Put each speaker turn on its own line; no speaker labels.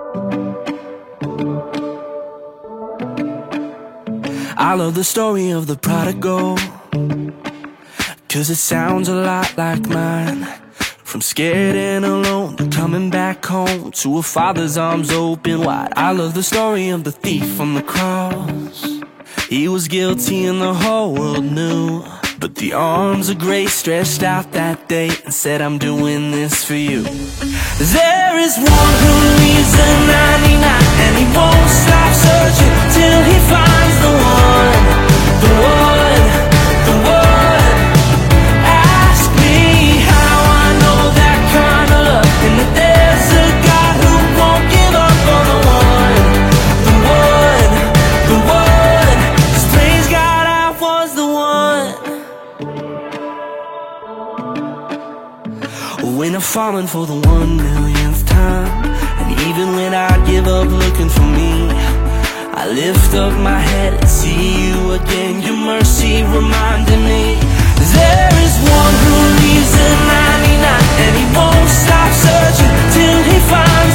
I love the story of the prodigal, 'cause it sounds a lot like mine. From scared and alone to coming back home to a father's arms open wide. I love the story of the thief on the cross. He was guilty and the whole world knew, but the arms of grace stretched out that day and said, I'm doing this for you. There is one who leaves the 99, and he won't stop searching till he finds the one, the one, the one. Ask me how I know that kind of love, and that there's a God who won't give up on the one, the one, the one. 'Cause praise God, I was the one. When I've fallen for the 1,000,000th time, and even when I give up looking for me, I lift up my head and see you again. Your mercy reminding me there is one who leaves the 99, and he won't stop searching till he finds